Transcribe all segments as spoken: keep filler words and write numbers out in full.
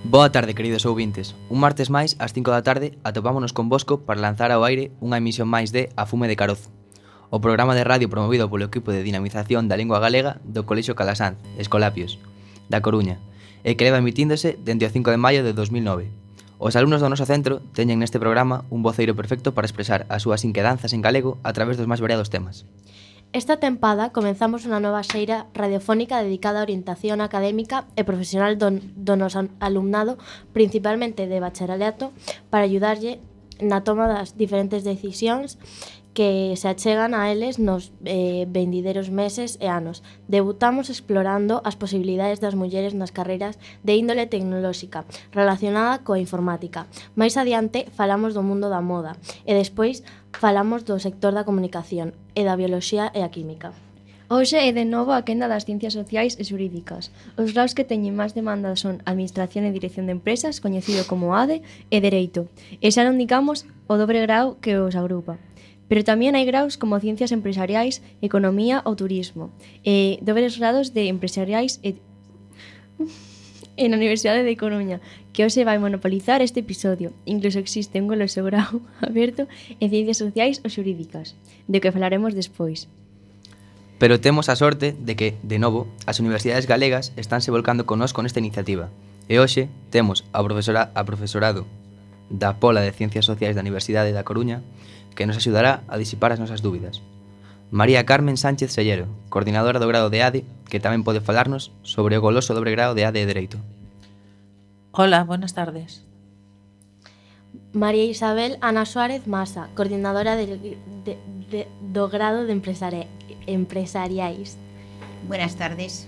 Boa tarde, queridos ouvintes. Un martes máis, ás cinco da tarde, atopámonos con Bosco para lanzar ao aire unha emisión máis de A Fume de Carozo, o programa de radio promovido polo equipo de dinamización da lingua galega do Colexio Calasanz, Escolapios, da Coruña, e que leva emitíndose dende o cinco de maio de dos mil nove. Os alumnos do noso centro teñen neste programa un voceiro perfecto para expresar as súas inquedanzas en galego a través dos máis variados temas. Esta tempada comenzamos unha nova xeira radiofónica dedicada á orientación académica e profesional do, do noso alumnado, principalmente de bacharelato, para ayudarlle na toma das diferentes decisións que se achegan a eles nos eh, vendideiros meses e anos. Debutamos explorando as posibilidades das mulleres nas carreiras de índole tecnolóxica relacionada coa informática. Mais adiante falamos do mundo da moda e despois falamos do sector da comunicación e da bioloxía e a química. Hoxe é de novo a quenda das ciencias sociais e xurídicas. Os graus que teñen máis demanda son Administración e Dirección de Empresas, coñecido como A D E, e Dereito. E xa non digamos o dobre grau que os agrupa. Pero tamén hai graus como Ciencias Empresariais, Economía ou Turismo, e dobres grados de Empresariais e... en a Universidade de Coruña, que hoxe vai monopolizar este episodio. Incluso existe un glosio grau aberto en Ciencias Sociais ou Xurídicas, de que falaremos despois. Pero temos a sorte de que, de novo, as universidades galegas estánse volcando connosco nesta iniciativa. E hoxe temos a, profesora, a profesorado da Pola de Ciencias Sociais da Universidade da Coruña, que nos axudará a disipar as nosas dúbidas. María Carmen Sánchez Sellero, coordinadora do grado de A D E, que tamén pode falarnos sobre o goloso dobre grado de A D E Dereito. Hola, buenas tardes. María Isabel Ana Suárez Masa, coordinadora de, de, de, do grado de empresari, empresariais. Buenas tardes.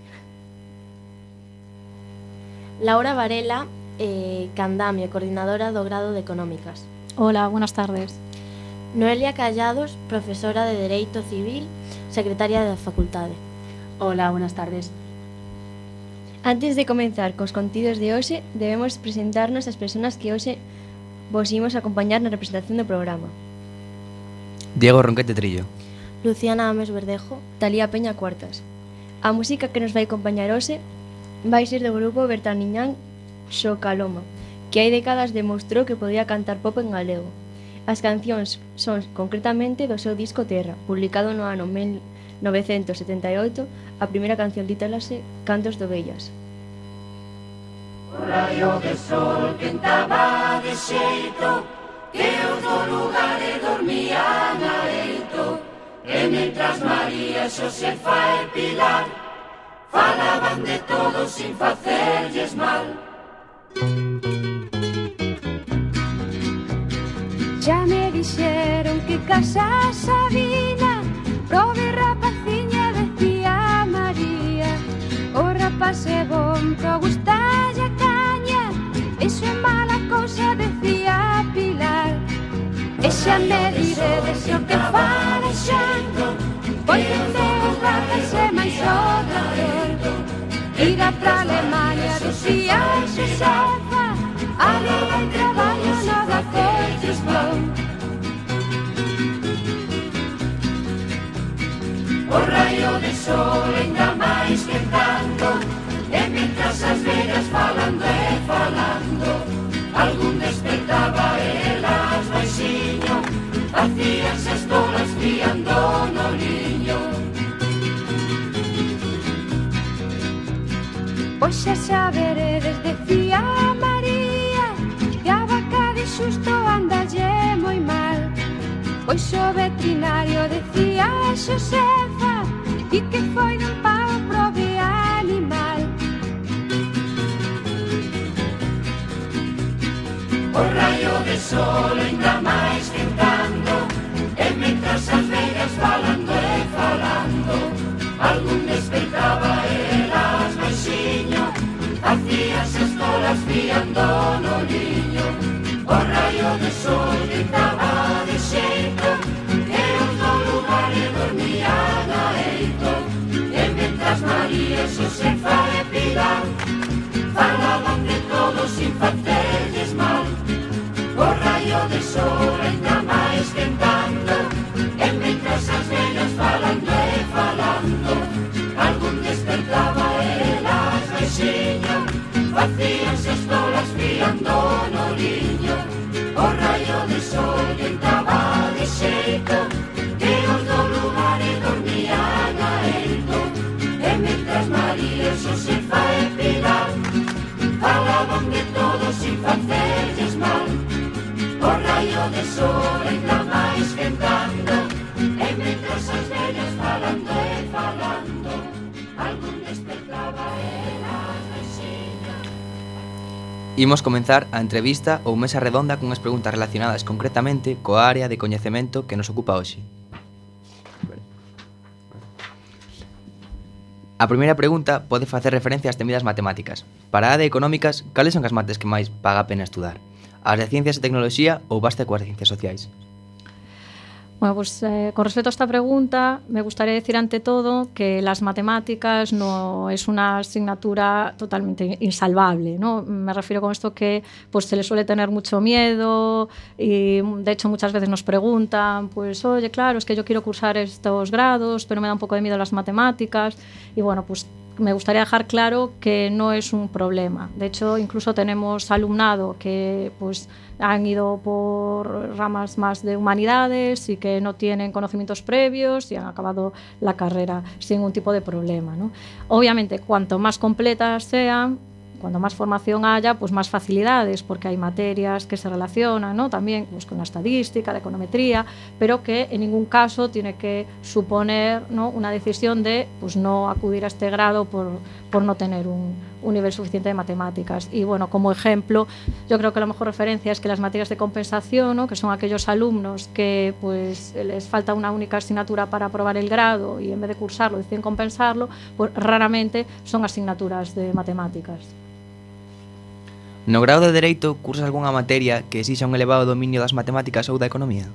Laura Varela eh, Candamio, coordinadora do grado de Económicas. Hola, buenas tardes. Noelia Callados, profesora de Dereito Civil, secretaria da Facultade. Hola, buenas tardes. Antes de comenzar cos contidos de hoxe, debemos presentarnos as persoas que hoxe vos imos acompañar na representación do programa. Diego Ronquete Trillo. Luciana Ames Verdejo. Talía Peña Cuartas. A música que nos vai acompañar hoxe vai ser do grupo Bertaniñán Xocaloma, que hai décadas demostrou que podía cantar pop en galego. As cancións son concretamente do seu disco Terra, publicado no ano mil novecentos setenta e oito. A primeira canción titúlase Cantos de Ovellas. O raio de sol quentaba de xeito que os do lugar e dormían a eito, e mentras María, Xosefa e Pilar falaban de todo sin facerlles mal. Ya me dixeron que casa Sabina prove rapaciña, decía María. O rapaz é bon, pro gustalle a caña, eso é mala cousa, decía Pilar. E xa me diredes o que farexando, pois onde os ratas e máis o trator. Ir pra Alemania, decía Xosefa, ali vai traballo no da construcción. O raio de sol ainda máis quentando, e mentras as vellas falando e falando, algún despertaba elas baixiño, facíanse as tolas fiando no liño. Pois xa saberedes, decía María, que a vaca de xusto andalle moi mal. Pois o veterinario, decía Xosefa, e que foi dun pau prove animal. O raio de sol ainda máis quentando, e mentras as vellas falando e falando, algún despertaba elas baixiño, facíanse as tolas fiando no liño. O raio de sol quentaba de xeito que os do lugar e dormían a eito, e mentras María, Xosefa e Pilar falaban de todo sin facerlles mal. O raio de sol ainda máis sol ainda máis quentando, e mentras as vellas falando e falando, algún despertaba elas vecinas. Imos comenzar a entrevista ou mesa redonda cunhas preguntas relacionadas concretamente coa área de coñecemento que nos ocupa hoxe. A primeira pregunta pode facer referencia ás temidas matemáticas. Para a de económicas, cales son as mates que máis paga a pena estudar? As de ciencias e tecnoloxía ou basta coas de ciencias sociais? Bueno, pues eh, con respecto a esta pregunta, me gustaría decir ante todo que las matemáticas no es una asignatura totalmente insalvable, ¿no? Me refiero con esto que pues se le suele tener mucho miedo y de hecho muchas veces nos preguntan, pues oye, claro, es que yo quiero cursar estos grados, pero me da un poco de miedo las matemáticas y bueno, pues me gustaría dejar claro que no es un problema. De hecho, incluso tenemos alumnado que pues han ido por ramas más de humanidades y que no tienen conocimientos previos y han acabado la carrera sin ningún tipo de problema, ¿no? Obviamente, cuanto más completas sean, cuanto más formación haya, pues más facilidades, porque hay materias que se relacionan, ¿no? También pues, con la estadística, la econometría, pero que en ningún caso tiene que suponer, ¿no?, una decisión de pues, no acudir a este grado por, por no tener un, un nivel suficiente de matemáticas. Y bueno, como ejemplo, yo creo que la mejor referencia es que las materias de compensación, ¿no?, que son aquellos alumnos que pues, les falta una única asignatura para aprobar el grado y en vez de cursarlo deciden compensarlo, pues raramente son asignaturas de matemáticas. No grado de Dereito, cursas algunha materia que exixa un elevado dominio das matemáticas ou da economía?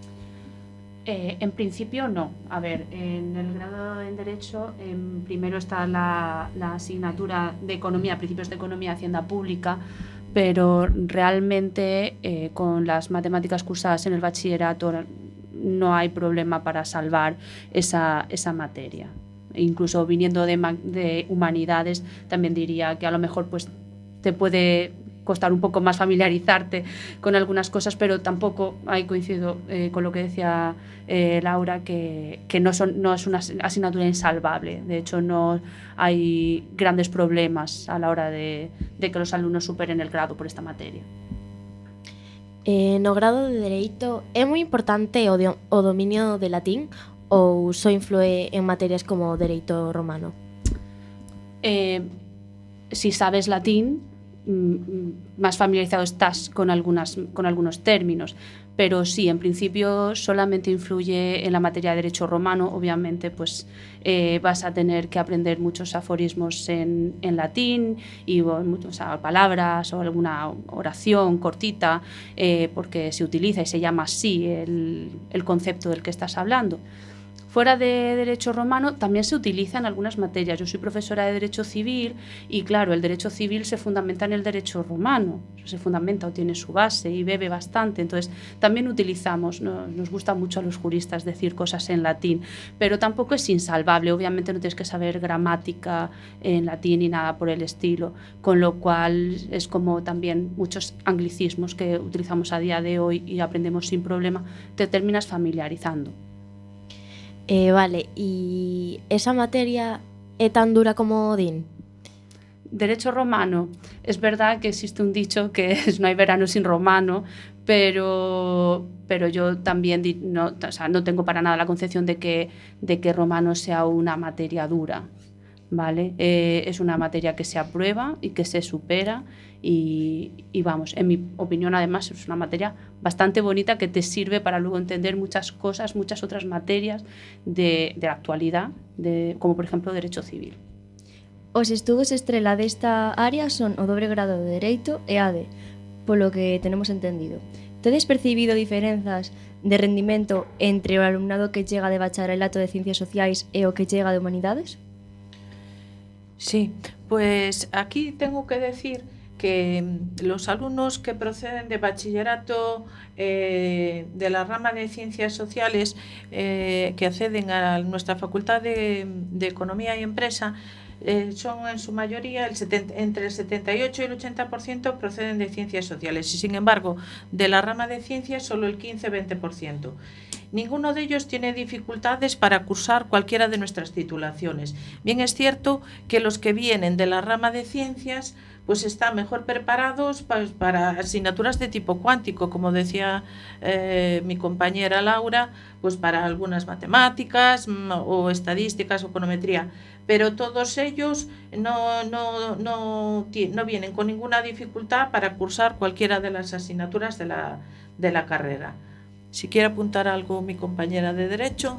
Eh, en principio no. A ver, en el grado en Derecho, en primero está la, la asignatura de Economía, Principios de Economía y Hacienda Pública, pero realmente eh, con las matemáticas cursadas en el bachillerato no hay problema para salvar esa, esa materia. Incluso viniendo de, de humanidades, también diría que a lo mejor pues, te puede costar un poco más familiarizarte con algunas cosas, pero tampoco, ahí coincido eh, con lo que decía eh, Laura, que, que no, son, no es una asignatura insalvable. De hecho, no hay grandes problemas a la hora de, de que los alumnos superen el grado por esta materia. Eh, no grado de Dereito, é moi importante o, de, o dominio de latín ou só influe en materias como Dereito romano? Eh, si sabes latín, más familiarizado estás con, algunas, con algunos términos, pero sí, en principio solamente influye en la materia de derecho romano. Obviamente pues eh, vas a tener que aprender muchos aforismos en, en latín y bueno, o sea, palabras o alguna oración cortita, eh, porque se utiliza y se llama así el, el concepto del que estás hablando. Fuera de derecho romano también se utiliza en algunas materias. Yo soy profesora de derecho civil y claro, el derecho civil se fundamenta en el derecho romano, se fundamenta o tiene su base y bebe bastante, entonces también utilizamos, ¿no? Nos gusta mucho a los juristas decir cosas en latín, pero tampoco es insalvable. Obviamente no tienes que saber gramática en latín ni nada por el estilo, con lo cual es como también muchos anglicismos que utilizamos a día de hoy y aprendemos sin problema, te terminas familiarizando. Eh, vale, ¿y esa materia é tan dura como D I N? Derecho romano, es verdad que existe un dicho que es no hay verano sin romano, pero, pero yo también no, o sea, no tengo para nada la concepción de que, de que romano sea una materia dura, ¿vale? Eh, es una materia que se aprueba y que se supera y, y vamos, en mi opinión además es una materia bastante bonita que te sirve para luego entender muchas cosas, muchas otras materias de, de la actualidad, de, como por ejemplo Derecho Civil. Os estudos estrela desta área son o dobre grado de Dereito e A D, polo que tenemos entendido. Tedes percibido diferenzas de rendimento entre o alumnado que chega de bacharelato de Ciencias Sociais e o que chega de Humanidades? Sí, pues aquí tengo que decir que los alumnos que proceden de bachillerato eh, de la rama de Ciencias Sociales eh, que acceden a nuestra Facultad de, de Economía y Empresa eh, son en su mayoría el setenta, entre el setenta y ocho y el ochenta por ciento proceden de Ciencias Sociales y sin embargo de la rama de Ciencias solo el quince a veinte por ciento. ninguno de ellos tiene dificultades para cursar cualquiera de nuestras titulaciones. Bien es cierto que los que vienen de la rama de ciencias pues están mejor preparados para, para asignaturas de tipo cuántico, como decía eh, mi compañera Laura, pues para algunas matemáticas o estadísticas o econometría, pero todos ellos no, no, no, no vienen con ninguna dificultad para cursar cualquiera de las asignaturas de la, de la carrera. Si quiere apuntar algo mi compañera de Derecho.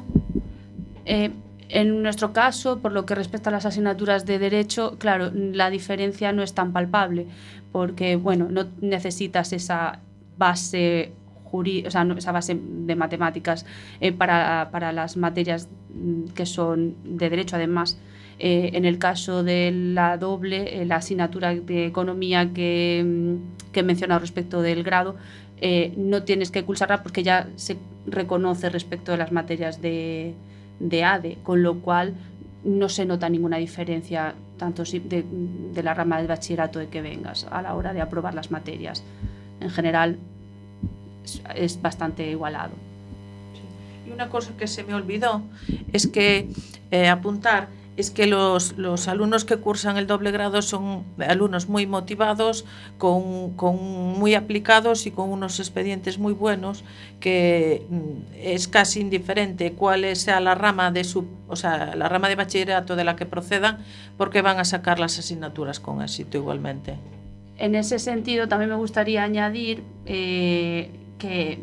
Eh, En nuestro caso, por lo que respecta a las asignaturas de Derecho, claro, la diferencia no es tan palpable, porque, bueno, no necesitas esa base jurídica, o sea, no, esa base de matemáticas eh, para, para las materias que son de Derecho. Además, eh, en el caso de la doble, eh, la asignatura de Economía que, que he mencionado respecto del grado, eh, no tienes que cursarla porque ya se reconoce respecto de las materias de de A D E, con lo cual no se nota ninguna diferencia tanto de, de la rama del bachillerato de que vengas a la hora de aprobar las materias. En general es, es bastante igualado. Sí. Y una cosa que se me olvidó es que eh, apuntar es que los, los alumnos que cursan el doble grado son alumnos muy motivados, con, con muy aplicados y con unos expedientes muy buenos, que es casi indiferente cuál sea la rama de su, o sea, la rama de bachillerato de la que procedan, porque van a sacar las asignaturas con éxito igualmente. En ese sentido, también me gustaría añadir eh, que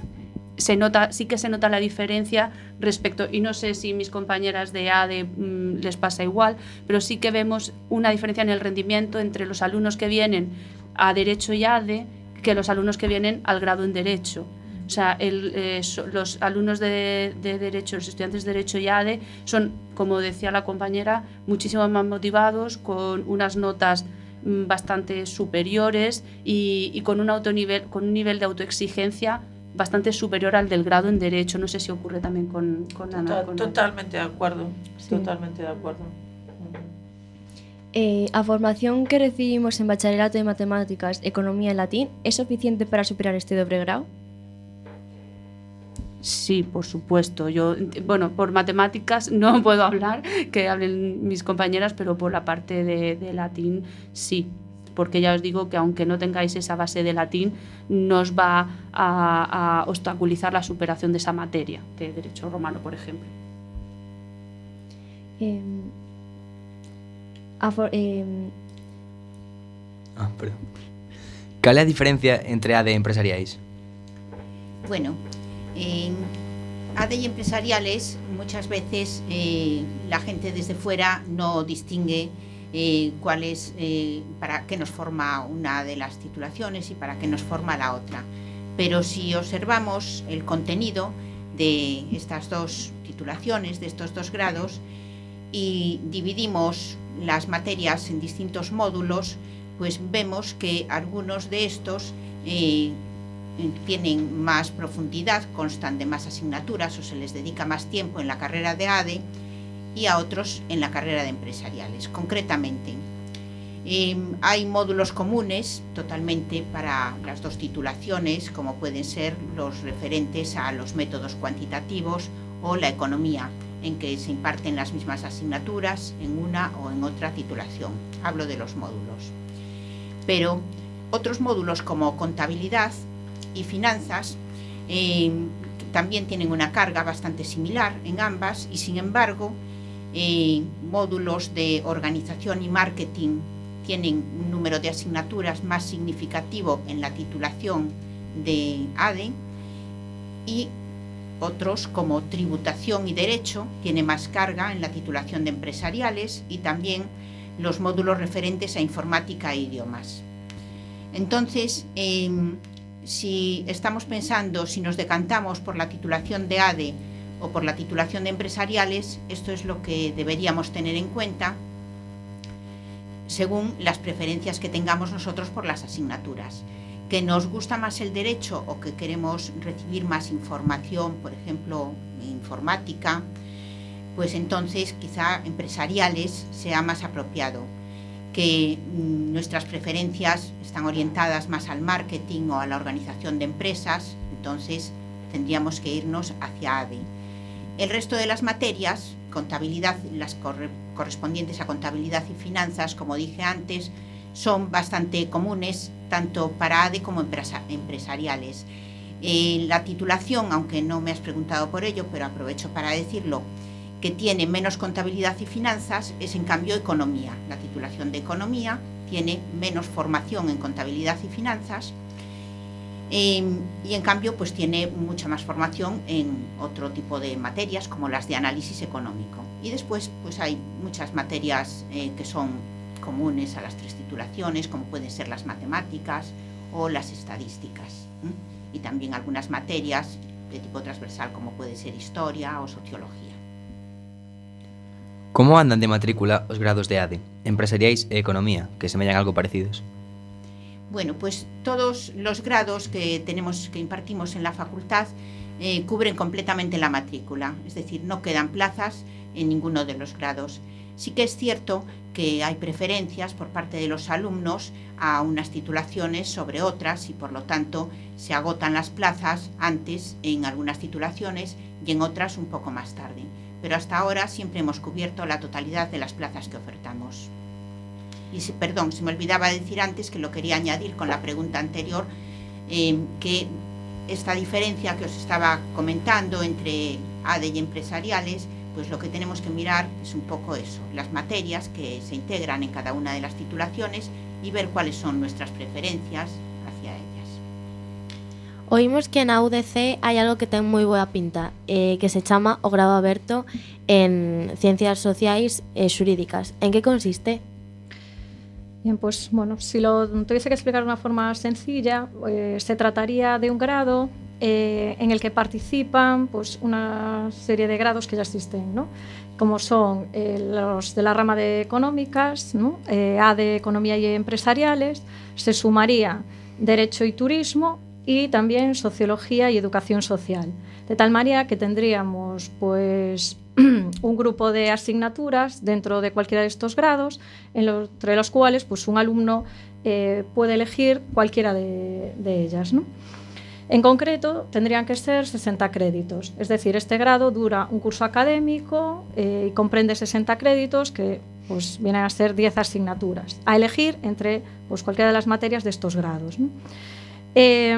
se nota, sí que se nota la diferencia respecto, y no sé si mis compañeras de A D E mmm, les pasa igual, pero sí que vemos una diferencia en el rendimiento entre los alumnos que vienen a Derecho y A D E que los alumnos que vienen al grado en Derecho. O sea, el, eh, so, los alumnos de, de Derecho, los estudiantes de Derecho y A D E son, como decía la compañera, muchísimo más motivados, con unas notas mmm, bastante superiores y, y con un autonivel, con un nivel de autoexigencia bastante superior al del grado en Derecho. No sé si ocurre también con, con Total, Ana. Con totalmente Ana. de acuerdo, sí. totalmente de acuerdo. Eh, a formación que recibimos en Bachillerato de Matemáticas, Economía y Latín, ¿é suficiente para superar este doble grado? Sí, por supuesto. Yo, bueno, por matemáticas no puedo hablar, que hablen mis compañeras, pero por la parte de, de latín sí. Porque ya os digo que aunque no tengáis esa base de latín, no os va a, a obstaculizar la superación de esa materia, de Derecho Romano, por ejemplo. Eh, a for, eh, ah, perdón. Cal é a diferencia entre A D E e empresariais? Bueno, en A D E y empresariales muchas veces eh, la gente desde fuera no distingue Eh, cuál es, eh, para qué nos forma una de las titulaciones y para qué nos forma la otra. Pero si observamos el contenido de estas dos titulaciones, de estos dos grados, y dividimos las materias en distintos módulos, pues vemos que algunos de estos eh, tienen más profundidad, constan de más asignaturas o se les dedica más tiempo en la carrera de A D E y a otros en la carrera de empresariales. Concretamente, eh, hay módulos comunes totalmente para las dos titulaciones, como pueden ser los referentes a los métodos cuantitativos o la economía, en que se imparten las mismas asignaturas en una o en otra titulación. Hablo de los módulos. Pero otros módulos como contabilidad y finanzas eh, también tienen una carga bastante similar en ambas y, sin embargo, Eh, módulos de organización y marketing tienen un número de asignaturas más significativo en la titulación de A D E y otros como tributación y derecho tiene más carga en la titulación de empresariales y también los módulos referentes a informática e idiomas. Entonces, eh, si estamos pensando, si nos decantamos por la titulación de A D E o por la titulación de empresariales, esto es lo que deberíamos tener en cuenta según las preferencias que tengamos nosotros por las asignaturas. Que nos gusta más el derecho o que queremos recibir más información, por ejemplo, informática, pues entonces quizá empresariales sea más apropiado. Que mmm, nuestras preferencias están orientadas más al marketing o a la organización de empresas, entonces tendríamos que irnos hacia A D E. El resto de las materias, contabilidad, las corre, correspondientes a contabilidad y finanzas, como dije antes, son bastante comunes tanto para A D E como empresa, empresariales. Eh, la titulación, aunque no me has preguntado por ello, pero aprovecho para decirlo, que tiene menos contabilidad y finanzas es en cambio economía. La titulación de economía tiene menos formación en contabilidad y finanzas eh, y en cambio pues tiene mucha más formación en otro tipo de materias como las de análisis económico. Y después pues hay muchas materias eh, que son comunes a las tres titulaciones, como pueden ser las matemáticas o las estadísticas, ¿eh? Y también algunas materias de tipo transversal como puede ser historia o sociología. Como andan de matrícula os grados de A D E, empresariais e economía, que semellan algo parecidos? Bueno, pues todos los grados que tenemos, que impartimos en la facultad, eh, cubren completamente la matrícula, es decir, no quedan plazas en ninguno de los grados. Sí que es cierto que hay preferencias por parte de los alumnos a unas titulaciones sobre otras y por lo tanto se agotan las plazas antes en algunas titulaciones y en otras un poco más tarde. Pero hasta ahora siempre hemos cubierto la totalidad de las plazas que ofertamos. Y si, perdón, se me olvidaba decir antes que lo quería añadir con la pregunta anterior, eh, que esta diferencia que os estaba comentando entre A D E y empresariales, pues lo que tenemos que mirar es un poco eso, las materias que se integran en cada una de las titulaciones y ver cuáles son nuestras preferencias hacia ellas. Oímos que na U D C hai algo que ten moi boa pinta, eh, que se chama o grado aberto en Ciencias Sociais e Xurídicas. En que consiste? Bien, pues bueno, si lo tuviese que explicar de una forma sencilla, eh, se trataría de un grado eh, en el que participan pues, una serie de grados que ya existen, ¿no? Como son eh, los de la rama de económicas, ¿no? eh, A D E, Economía y Empresariales, se sumaría Derecho y Turismo y también Sociología y Educación Social. De tal manera que tendríamos pues un grupo de asignaturas dentro de cualquiera de estos grados, en los, entre los cuales pues, un alumno eh, puede elegir cualquiera de, de ellas, ¿no? En concreto, tendrían que ser sesenta créditos, es decir, este grado dura un curso académico eh, y comprende sesenta créditos que pues, vienen a ser diez asignaturas, a elegir entre pues, cualquiera de las materias de estos grados, ¿no? Eh,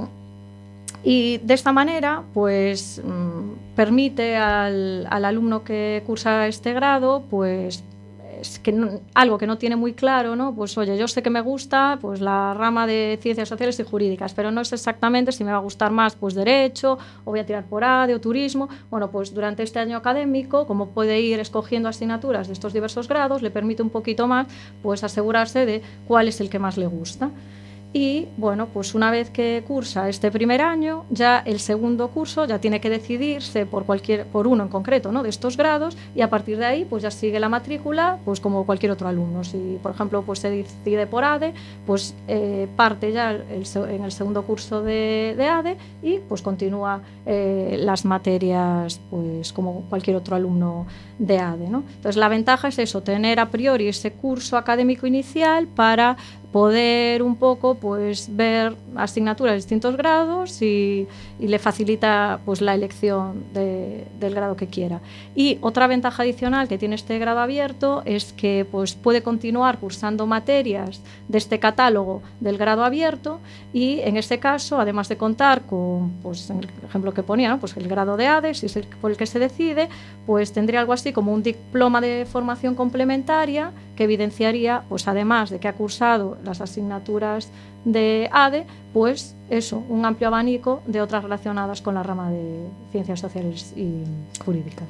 Y de esta manera, pues mmm, permite al, al alumno que cursa este grado, pues es que no, algo que no tiene muy claro, ¿no? Pues oye, yo sé que me gusta pues la rama de Ciencias Sociales y Jurídicas, pero no sé exactamente si me va a gustar más pues Derecho o voy a tirar por A D E o Turismo. Bueno, pues durante este año académico, como puede ir escogiendo asignaturas de estos diversos grados, le permite un poquito más pues asegurarse de cuál es el que más le gusta. Y bueno, pues una vez que cursa este primer año, ya el segundo curso ya tiene que decidirse por cualquier, por uno en concreto, ¿no? de estos grados, y a partir de ahí pues ya sigue la matrícula pues como cualquier otro alumno. Si por ejemplo pues se decide por A D E, pues eh, parte ya el, en el segundo curso de, de A D E y pues continúa eh, las materias pues como cualquier otro alumno de A D E, ¿no? Entonces la ventaja es eso, tener a priori ese curso académico inicial para poder un poco pues ver asignaturas de distintos grados y, y le facilita pues la elección de, del grado que quiera. Y otra ventaja adicional que tiene este grado abierto es que pues puede continuar cursando materias de este catálogo del grado abierto y en este caso, además de contar con, pues en el ejemplo que ponía, ¿no? pues el grado de A D E, si es el por el que se decide, pues tendría algo así como un diploma de formación complementaria que evidenciaría, pues además de que ha cursado las asignaturas de A D E, pues eso, un amplio abanico de otras relacionadas con la rama de Ciencias Sociales y Jurídicas.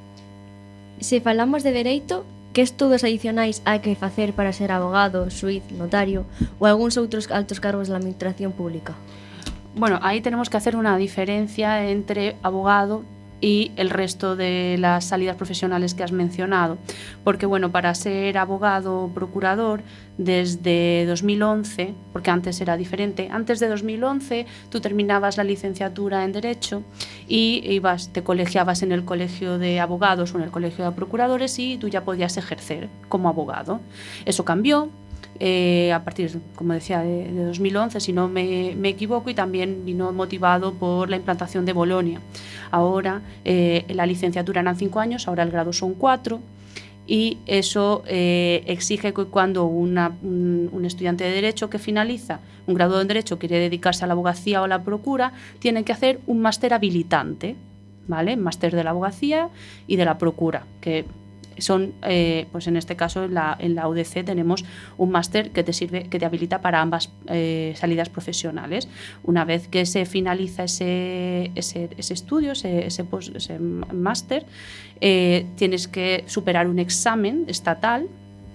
Se falamos de dereito, que estudos adicionais hai que facer para ser abogado, xuíz, notario ou algúns outros altos cargos da administración pública? Bueno, ahí tenemos que hacer una diferencia entre abogado y el resto de las salidas profesionales que has mencionado, porque bueno, para ser abogado o procurador desde dos mil once, porque antes era diferente, antes de dos mil once tú terminabas la licenciatura en Derecho y ibas, te colegiabas en el colegio de abogados o en el colegio de procuradores y tú ya podías ejercer como abogado. Eso cambió eh, a partir, como decía, de, de dos mil once, si no me, me equivoco, y también vino motivado por la implantación de Bolonia. Ahora eh, la licenciatura eran cinco años, ahora el grado son cuatro, y eso eh, exige que cuando una, un, un estudiante de Derecho que finaliza un grado en Derecho quiere dedicarse a la abogacía o a la procura, tiene que hacer un máster habilitante, ¿vale? Máster de la abogacía y de la procura, que son, eh, pues en este caso en la, en la U D C tenemos un máster que te sirve, que te habilita para ambas eh, salidas profesionales. Una vez que se finaliza ese, ese, ese estudio, ese, ese, post, ese máster, eh, tienes que superar un examen estatal,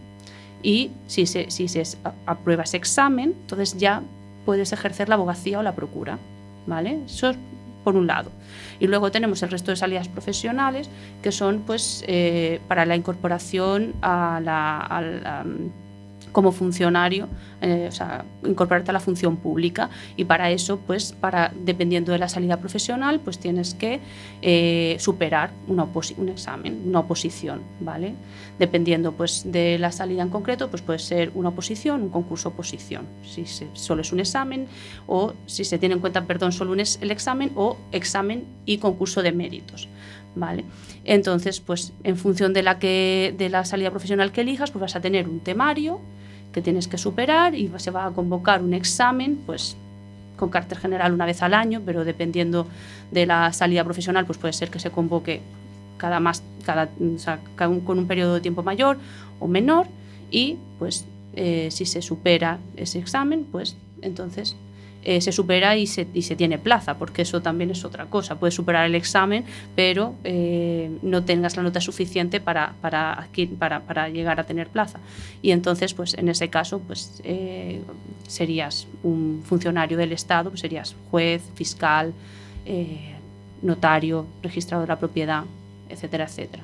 y si se, si se aprueba ese examen, entonces ya puedes ejercer la abogacía o la procura, ¿vale? Eso es por un lado. Y luego tenemos el resto de salidas profesionales, que son pues eh, para la incorporación a la, a la, como funcionario, eh, o sea, incorporarte a la función pública, y para eso, pues, para, dependiendo de la salida profesional, pues tienes que eh, superar una un examen, una oposición, ¿vale? Dependiendo, pues, de la salida en concreto, pues puede ser una oposición, un concurso oposición, si se, solo es un examen, o si se tiene en cuenta, perdón, solo un es, el examen, o examen y concurso de méritos, ¿vale? Entonces, pues, en función de la, que, de la salida profesional que elijas, pues vas a tener un temario que tienes que superar, y se va a convocar un examen, pues con carácter general una vez al año, pero dependiendo de la salida profesional, pues puede ser que se convoque cada más, cada, o sea, cada un, con un periodo de tiempo mayor o menor, y pues eh, si se supera ese examen, pues entonces eh, se supera y se, y se tiene plaza, porque eso también es otra cosa. Puedes superar el examen, pero eh, no tengas la nota suficiente para, para, para, para llegar a tener plaza. Y entonces, pues en ese caso, pues eh, serías un funcionario del Estado, pues serías juez, fiscal, eh, notario, registrador de la propiedad, etcétera, etcétera.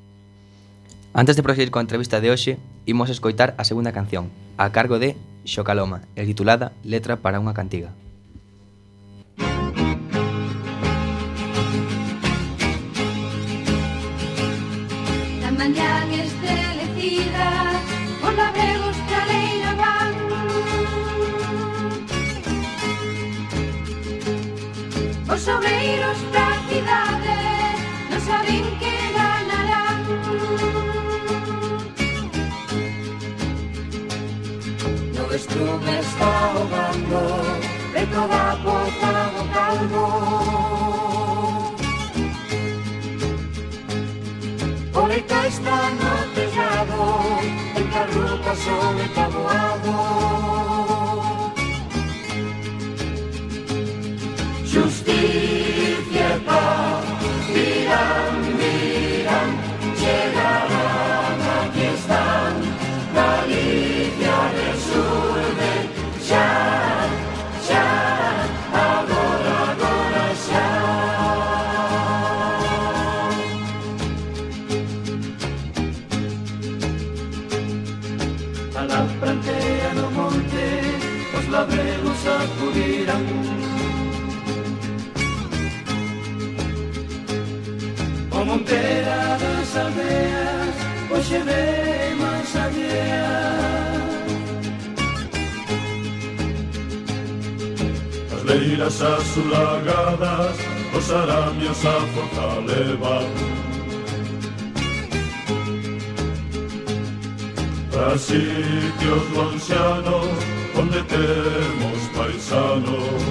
Antes de proseguir con a entrevista de hoxe, imos escoitar a segunda canción, a cargo de Xocaloma, e titulada Letra para unha cantiga. La mañá estrelecida, os labregos que a leira van. Os obreiros da cidade non saben que ganarán. No estrume está ahogando de toda a poza do calvo. O leito está no tellado, en carruca sobre taboado. Justicia e paz, dirán, dirán, llegarán, aquí están, Galicia del sur de xa, xa, agora, agora xa. A la prantea no monte, os labregos acudirán. O montera das aldeas, hoxe ve máis allea. As leiras azulagadas, os aramios a fortalevan. A sitios lonxanos, onde temos paisanos.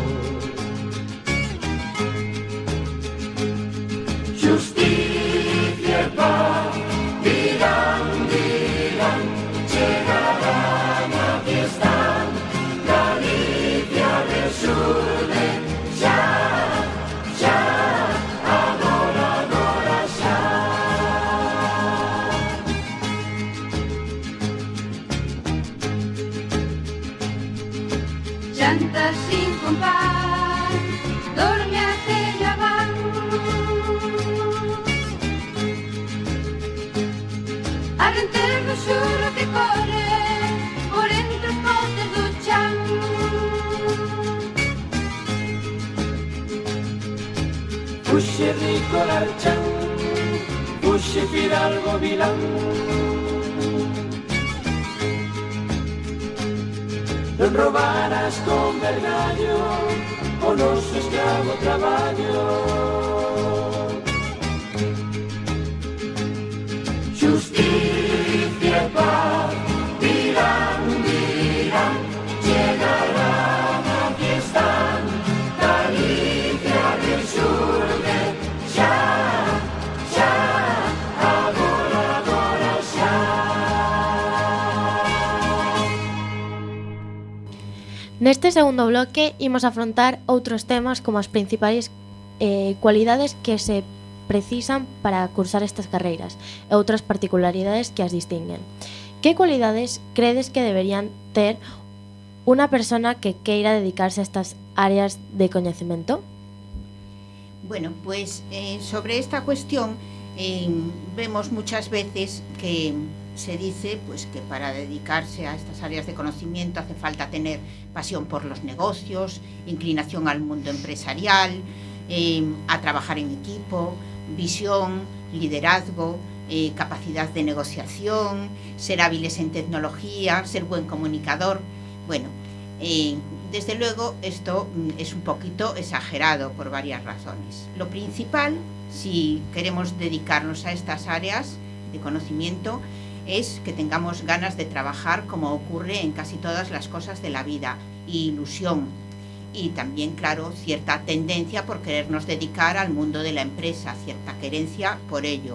Justicia e paz, dirán, dirán, chegarán, aquí están, Galicia del sur de xa, xa, agora, agora xa. Xantas sin compás, dorme a cella van. A renter do xuro que corre por entre os potes do chan. Puxe rico larchan, puxe fidalgo vilán. non robarás con vergallo o noso escravo traballo. Justicia e paz dirán, dirán, chegarán, aquí están, Galicia resurge, xa, xa, agora, agora, xa. Neste segundo bloque imos afrontar outros temas como as principais eh, cualidades que se precisan para cursar estas carreiras e outras particularidades que as distinguen. Que cualidades credes que deberían ter unha persona que queira dedicarse a estas áreas de coñecemento? Bueno, pues eh, sobre esta cuestión eh, vemos muchas veces que se dice pues que para dedicarse a estas áreas de conocimiento hace falta tener pasión por los negocios, inclinación al mundo empresarial, eh, a trabajar en equipo, visión, liderazgo, eh, capacidad de negociación, ser hábiles en tecnología, ser buen comunicador. Bueno, eh, desde luego esto es un poquito exagerado por varias razones. Lo principal, si queremos dedicarnos a estas áreas de conocimiento, es que tengamos ganas de trabajar como ocurre en casi todas las cosas de la vida, ilusión. Y también, claro, cierta tendencia por querernos dedicar al mundo de la empresa, cierta querencia por ello.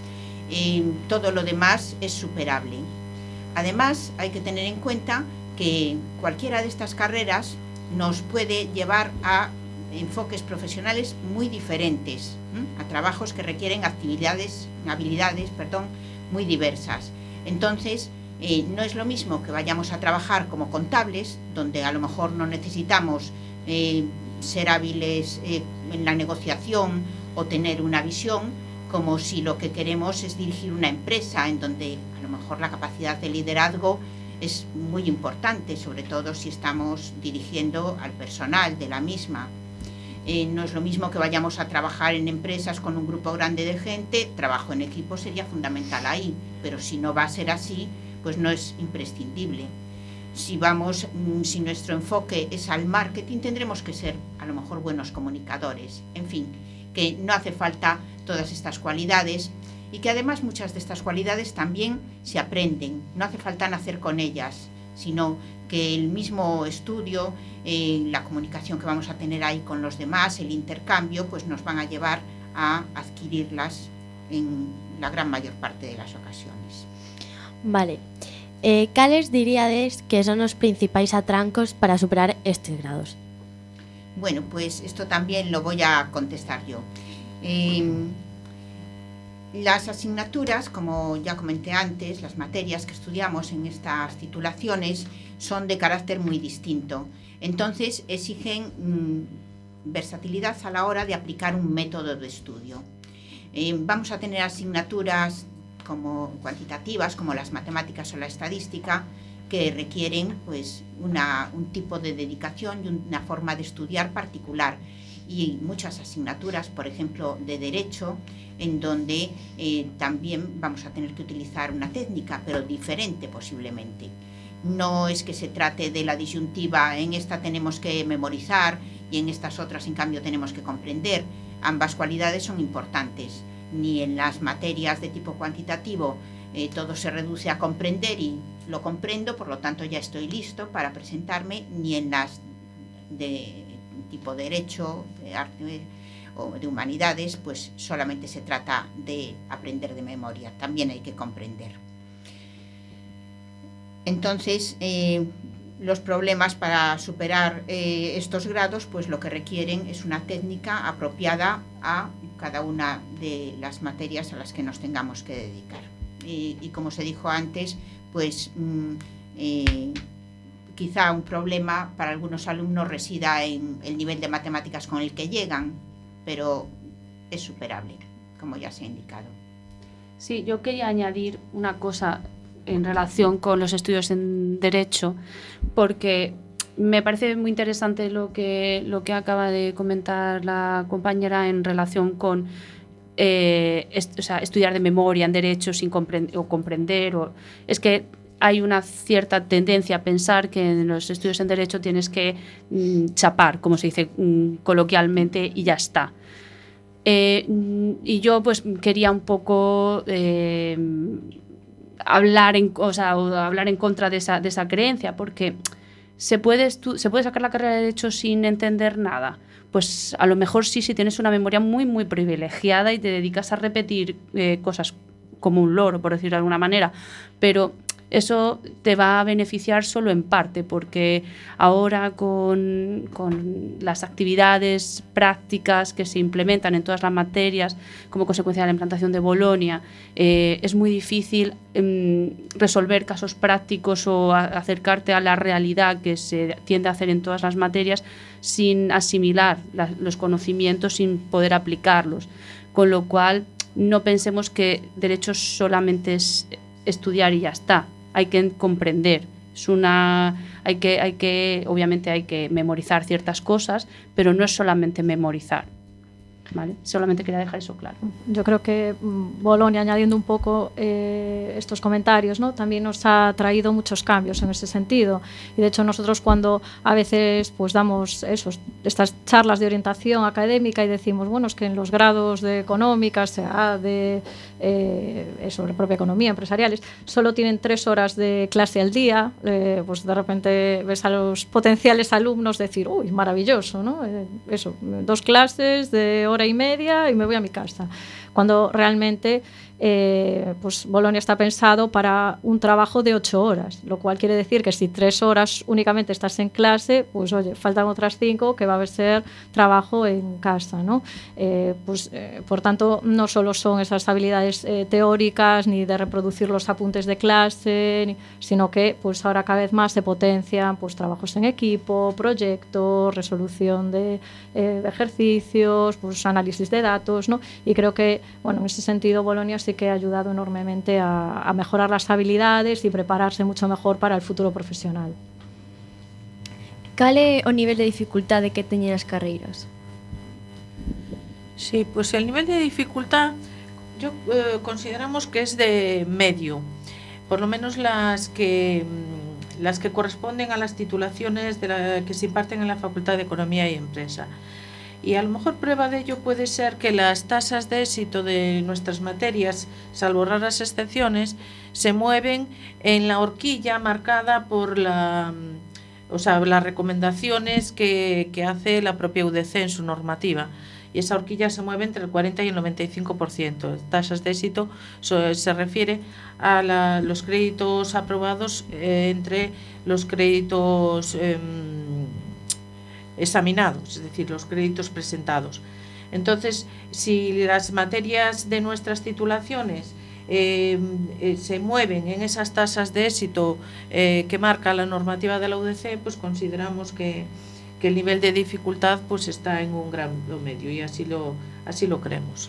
Eh, todo lo demás es superable. Además, hay que tener en cuenta que cualquiera de estas carreras nos puede llevar a enfoques profesionales muy diferentes, ¿eh? A trabajos que requieren actividades, habilidades, perdón, muy diversas. Entonces, Eh, no es lo mismo que vayamos a trabajar como contables, donde a lo mejor no necesitamos eh, ser hábiles eh, en la negociación o tener una visión, como si lo que queremos es dirigir una empresa, en donde a lo mejor la capacidad de liderazgo es muy importante, sobre todo si estamos dirigiendo al personal de la misma. Eh, no es lo mismo que vayamos a trabajar en empresas con un grupo grande de gente, trabajo en equipo sería fundamental ahí, pero si no va a ser así, pues no es imprescindible. Si vamos, si nuestro enfoque es al marketing, tendremos que ser a lo mejor buenos comunicadores. En fin, que no hace falta todas estas cualidades y que además muchas de estas cualidades también se aprenden. No hace falta nacer con ellas, sino que el mismo estudio, eh, la comunicación que vamos a tener ahí con los demás, el intercambio, pues nos van a llevar a adquirirlas en la gran mayor parte de las ocasiones. Vale. Eh, cales diríades que son os principais atrancos para superar estes grados? Bueno, pues esto también lo voy a contestar yo. Eh, las asignaturas, como ya comenté antes, las materias que estudiamos en estas titulaciones son de carácter muy distinto. Entonces exigen mmm, versatilidad a la hora de aplicar un método de estudio. Eh, vamos a tener asignaturas como cuantitativas, como las matemáticas o la estadística, que requieren pues una, un tipo de dedicación y una forma de estudiar particular. Y muchas asignaturas, por ejemplo, de derecho, en donde eh, también vamos a tener que utilizar una técnica, pero diferente posiblemente. No es que se trate de la disyuntiva, en esta tenemos que memorizar y en estas otras, en cambio, tenemos que comprender. Ambas cualidades son importantes. Ni en las materias de tipo cuantitativo eh, todo se reduce a comprender y lo comprendo, por lo tanto ya estoy listo para presentarme, ni en las de tipo derecho, de arte o de humanidades, pues solamente se trata de aprender de memoria, también hay que comprender. Entonces, eh, los problemas para superar eh, estos grados, pues lo que requieren es una técnica apropiada a cada una de las materias a las que nos tengamos que dedicar. Y, y como se dijo antes, pues mm, eh, quizá un problema para algunos alumnos resida en el nivel de matemáticas con el que llegan, pero es superable, como ya se ha indicado. Sí, yo quería añadir una cosa en relación con los estudios en Derecho, porque me parece muy interesante lo que, lo que acaba de comentar la compañera en relación con eh, est- o sea, estudiar de memoria en Derecho sin comprend- o comprender. O, es que hay una cierta tendencia a pensar que en los estudios en Derecho tienes que mm, chapar, como se dice mm, coloquialmente, y ya está. Eh, y yo pues quería un poco eh, hablar, en, o sea, hablar en contra de esa, de esa creencia, porque ¿se puede, ¿se puede sacar la carrera de Derecho sin entender nada? Pues a lo mejor sí, si tienes una memoria muy, muy privilegiada y te dedicas a repetir eh, cosas como un loro, por decirlo de alguna manera, pero eso te va a beneficiar solo en parte, porque ahora con, con las actividades prácticas que se implementan en todas las materias como consecuencia de la implantación de Bolonia, eh, es muy difícil eh, resolver casos prácticos o a, acercarte a la realidad que se tiende a hacer en todas las materias sin asimilar la, los conocimientos, sin poder aplicarlos. Con lo cual, no pensemos que Derecho solamente es estudiar y ya está. Hay que comprender. Es una, hay que, hay que, obviamente hay que memorizar ciertas cosas, pero no es solamente memorizar. ¿Vale? Solamente quería dejar eso claro. Yo creo que Bolonia, añadiendo un poco eh, estos comentarios, ¿no? También nos ha traído muchos cambios en ese sentido. Y de hecho nosotros cuando a veces pues damos esos, estas charlas de orientación académica y decimos, bueno, es que en los grados de económicas, sea de eh, eso, de propia economía, empresariales, solo tienen tres horas de clase al día, eh, pues de repente ves a los potenciales alumnos decir, uy, maravilloso, ¿no? Eh, eso, dos clases de hora y media y me voy a mi casa, cuando realmente eh, pues Bolonia está pensado para un trabajo de ocho horas, lo cual quiere decir que si tres horas únicamente estás en clase, pues oye, faltan otras cinco que va a ser trabajo en casa, ¿no? Eh, pues, eh, por tanto, no solo son esas habilidades eh, teóricas ni de reproducir los apuntes de clase, ni, sino que pues ahora cada vez más se potencian pues trabajos en equipo, proyectos, resolución de, eh, de ejercicios, pues análisis de datos, ¿no? Y creo que, bueno, en ese sentido Bolonia sí que ha ayudado enormemente a, a mejorar las habilidades y prepararse mucho mejor para el futuro profesional. Cal é o nivel de dificultade que teñen as carreiras? Sí, pues el nivel de dificultad yo eh, consideramos que es de medio, por lo menos las que las que corresponden a las titulaciones de la, que se imparten en la Facultad de Economía y Empresa. Y a lo mejor prueba de ello puede ser que las tasas de éxito de nuestras materias, salvo raras excepciones, se mueven en la horquilla marcada por la, o sea, las recomendaciones que, que hace la propia U D C en su normativa. Y esa horquilla se mueve entre el cuarenta y el noventa y cinco por ciento. Tasas de éxito so, se refiere a la, los créditos aprobados eh, entre los créditos eh, examinados, es decir, los créditos presentados. Entonces, si las materias de nuestras titulaciones eh, eh, se mueven en esas tasas de éxito eh, que marca la normativa de la U D C, pues consideramos que, que el nivel de dificultad pues está en un grado medio y así lo, así lo creemos.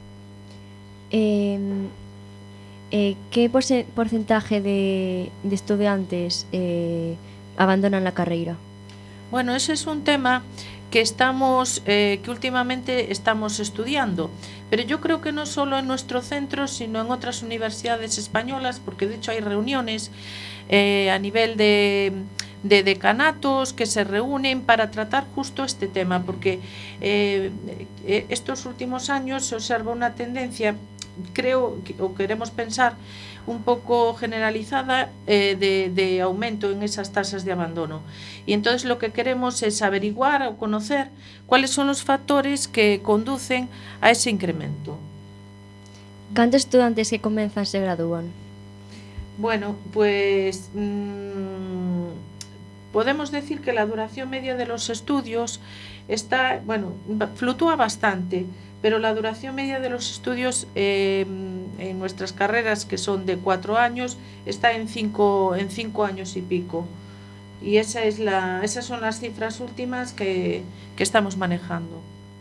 Eh, eh, ¿Qué porcentaje de, de estudiantes eh, abandonan la carrera? Bueno, ese es un tema que estamos, eh, que últimamente estamos estudiando, pero yo creo que no solo en nuestro centro, sino en otras universidades españolas, porque de hecho hay reuniones eh, a nivel de, de decanatos que se reúnen para tratar justo este tema, porque eh, estos últimos años se observa una tendencia, creo, o queremos pensar, un poco generalizada eh, de, de aumento en esas tasas de abandono. Y entonces lo que queremos es averiguar o conocer cuáles son los factores que conducen a ese incremento. ¿Cuántos estudiantes que comenzan se gradúan? Bueno, pues mmm, podemos decir que la duración media de los estudios está, bueno, fluctúa bastante, pero la duración media de los estudios eh, en nuestras carreras, que son de cuatro años, está en cinco, en cinco años y pico. Y esa es la, esas son las cifras últimas que, que estamos manejando.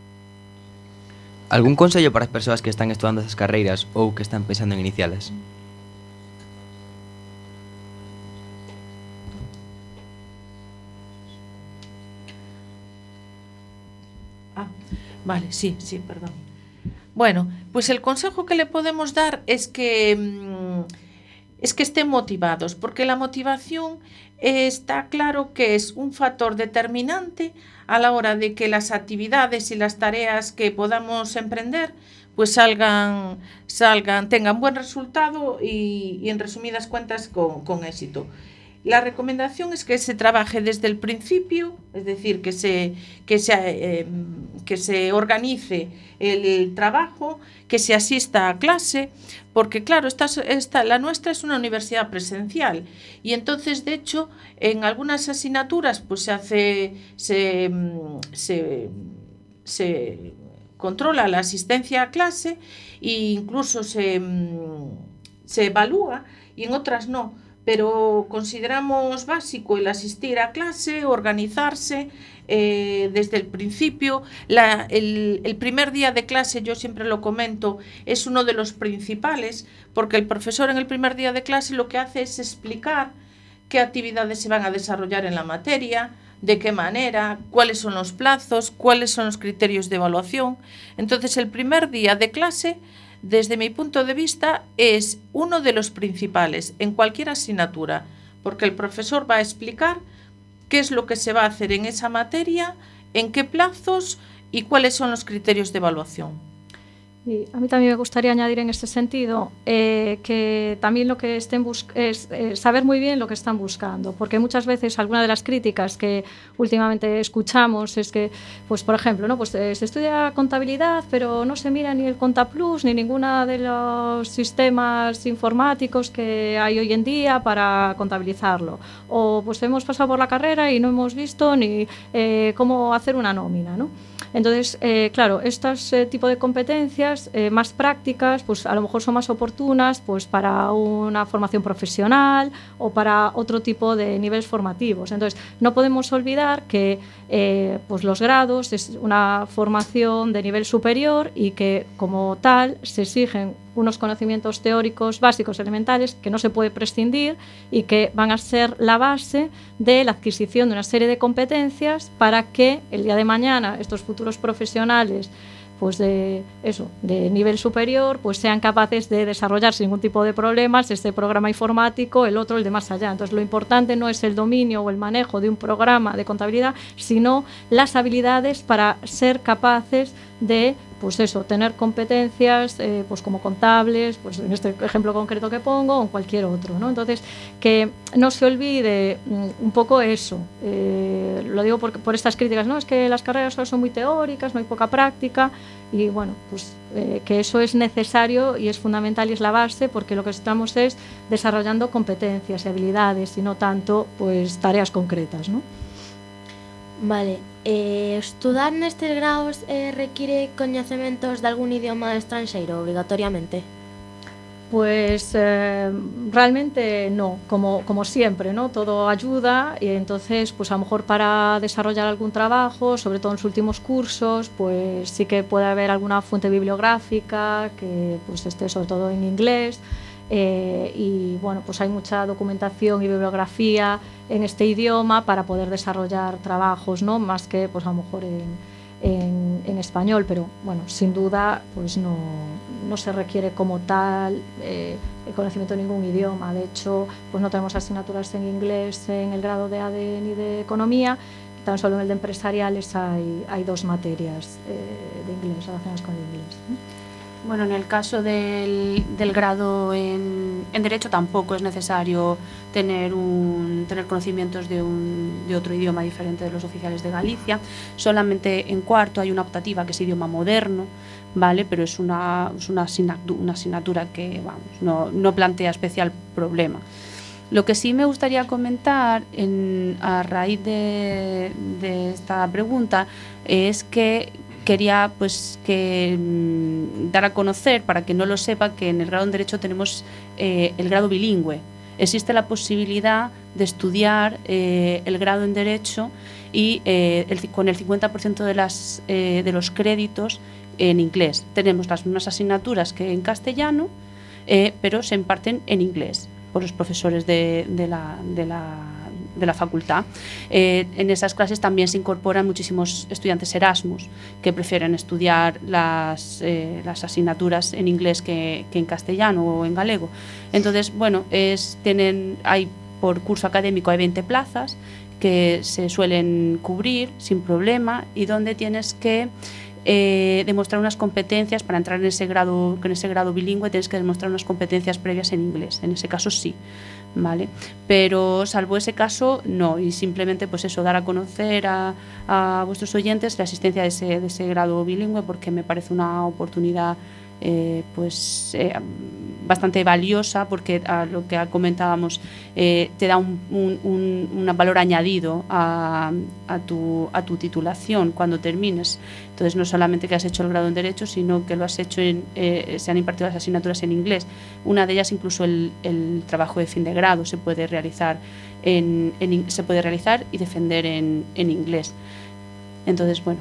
Algún consello para as persoas que están estudando esas carreiras ou que están pensando en inicialas? Ah, vale, sí, sí, perdón. Bueno, pues el consejo que le podemos dar es que mmm, es que estén motivados, porque la motivación eh, está claro que es un factor determinante a la hora de que las actividades y las tareas que podamos emprender pues salgan, salgan tengan buen resultado y, y en resumidas cuentas con, con éxito. La recomendación es que se trabaje desde el principio, es decir, que se, que se, eh, que se organice el trabajo, que se asista a clase, porque claro, esta, esta, la nuestra es una universidad presencial y entonces, de hecho, en algunas asignaturas pues se hace, se, se, se controla la asistencia a clase e incluso se, se evalúa y en otras no. Pero consideramos básico el asistir a clase, organizarse eh, desde el principio. La, el, el primer día de clase, yo siempre lo comento, es uno de los principales, porque el profesor en el primer día de clase lo que hace es explicar qué actividades se van a desarrollar en la materia, de qué manera, cuáles son los plazos, cuáles son los criterios de evaluación. Entonces, el primer día de clase, desde mi punto de vista, es uno de los principales en cualquier asignatura, porque el profesor va a explicar qué es lo que se va a hacer en esa materia, en qué plazos y cuáles son los criterios de evaluación. Y a mí también me gustaría añadir en este sentido eh, que también lo que estén bus- es eh, saber muy bien lo que están buscando, porque muchas veces alguna de las críticas que últimamente escuchamos es que, pues por ejemplo, ¿no? pues eh, se estudia contabilidad, pero no se mira ni el Contaplus ni ninguno de los sistemas informáticos que hay hoy en día para contabilizarlo. O pues hemos pasado por la carrera y no hemos visto ni eh, cómo hacer una nómina, ¿no? Entonces, eh, claro, estos eh, tipo de competencias eh, más prácticas, pues a lo mejor son más oportunas pues para una formación profesional o para otro tipo de niveles formativos. Entonces, no podemos olvidar que eh, pues los grados es una formación de nivel superior y que como tal se exigen unos conocimientos teóricos básicos elementales que no se puede prescindir y que van a ser la base de la adquisición de una serie de competencias para que el día de mañana estos futuros profesionales pues de eso, de nivel superior, pues sean capaces de desarrollar sin ningún tipo de problemas este programa informático, el otro, el de más allá. Entonces, lo importante no es el dominio o el manejo de un programa de contabilidad, sino las habilidades para ser capaces de, pues eso, tener competencias, eh, pues como contables, pues en este ejemplo concreto que pongo, o en cualquier otro, ¿no? Entonces, que no se olvide mm, un poco eso. Eh, lo digo por, por estas críticas, ¿no? Es que las carreras solo son muy teóricas, no hay poca práctica, y bueno, pues eh, que eso es necesario y es fundamental y es la base, porque lo que estamos es desarrollando competencias y habilidades y no tanto, pues, tareas concretas, ¿no? Vale, eh, estudar nestes graos eh, require coñecementos de algún idioma estranxeiro obrigatoriamente? Pues eh, realmente no, como, como siempre, ¿no? Todo ayuda y entonces, pues a lo mejor para desarrollar algún trabajo, sobre todo en los últimos cursos, pues sí que puede haber alguna fuente bibliográfica que pues esté sobre todo en inglés. Eh, y bueno, pues hay mucha documentación y bibliografía en este idioma para poder desarrollar trabajos, ¿no? Más que pues a lo mejor en, en, en español, pero bueno, sin duda pues no, no se requiere como tal eh, el conocimiento de ningún idioma. De hecho, pues no tenemos asignaturas en inglés en el grado de A D E ni de Economía, tan solo en el de Empresariales hay, hay dos materias eh, de inglés relacionadas con el inglés, ¿no? Bueno, en el caso del, del grado en, en Derecho tampoco es necesario tener, un, tener conocimientos de, un, de otro idioma diferente de los oficiales de Galicia. Solamente en cuarto hay una optativa que es idioma moderno, ¿vale? Pero es una, es una, asignatura, una asignatura que vamos, no, no plantea especial problema. Lo que sí me gustaría comentar en, a raíz de, de esta pregunta es que quería pues que mmm, dar a conocer, para que no lo sepa, que en el grado en Derecho tenemos eh, el grado bilingüe. Existe la posibilidad de estudiar eh, el grado en Derecho y eh, el, con el cincuenta por ciento de, las, eh, de los créditos en inglés. Tenemos las mismas asignaturas que en castellano, eh, pero se imparten en inglés por los profesores de, de, la, de, la, de la facultad. Eh, en esas clases también se incorporan muchísimos estudiantes Erasmus que prefieren estudiar las, eh, las asignaturas en inglés que, que en castellano o en galego. Entonces, bueno, es, tienen, hay por curso académico hay veinte plazas que se suelen cubrir sin problema y donde tienes que eh, demostrar unas competencias para entrar en ese grado, en ese grado bilingüe tienes que demostrar unas competencias previas en inglés. En ese caso sí, ¿vale? Pero salvo ese caso, no. Y simplemente pues eso, dar a conocer a, a vuestros oyentes la existencia de ese, de ese grado bilingüe porque me parece una oportunidad Eh, pues eh, bastante valiosa porque a lo que comentábamos eh, te da un, un, un, un valor añadido a, a, tu, a tu titulación cuando termines. Entonces no solamente que has hecho el grado en Derecho, sino que lo has hecho en, eh, se han impartido las asignaturas en inglés. Una de ellas incluso el, el trabajo de fin de grado se puede realizar en, en, se puede realizar y defender en, en inglés. Entonces bueno.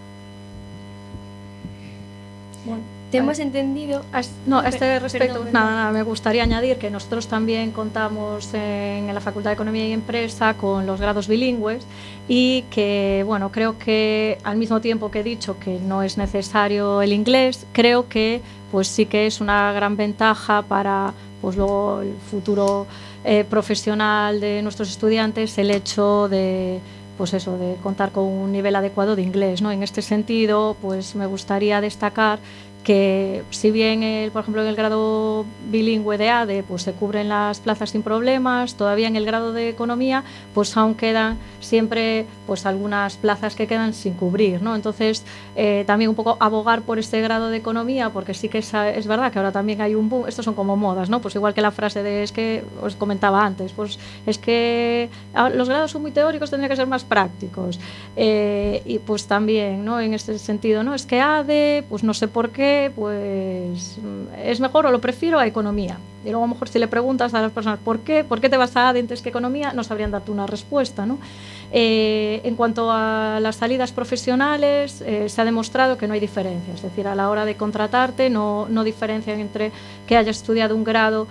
Bueno. Hemos entendido. No, a este respecto, perdón, nada, perdón. nada, me gustaría añadir que nosotros también contamos en, en la Facultad de Economía y Empresa con los grados bilingües y que, bueno, creo que al mismo tiempo que he dicho que no es necesario el inglés, creo que pues sí que es una gran ventaja para pues luego el futuro eh, profesional de nuestros estudiantes el hecho de pues eso, de contar con un nivel adecuado de inglés, ¿no? En este sentido, pues me gustaría destacar que si bien, el, por ejemplo, en el grado bilingüe de A D E pues se cubren las plazas sin problemas, todavía en el grado de Economía pues aún quedan siempre pues algunas plazas que quedan sin cubrir, ¿no? Entonces, eh, también un poco abogar por este grado de Economía, porque sí que es, es verdad que ahora también hay un boom, estos son como modas, ¿no? Pues igual que la frase de, es que os comentaba antes, pues es que los grados son muy teóricos, tendría que ser más prácticos. Eh, y pues también, ¿no? En este sentido, ¿no? Es que A D E, pues no sé por qué, pues es mejor o lo prefiero a Economía. Y luego a lo mejor si le preguntas a las personas ¿por qué? ¿Por qué te vas a A D E antes que Economía? No sabrían darte una respuesta, ¿no? Eh, en cuanto a las salidas profesionales, eh, se ha demostrado que no hay diferencia. Es decir, a la hora de contratarte no, no diferencian entre que hayas estudiado un grado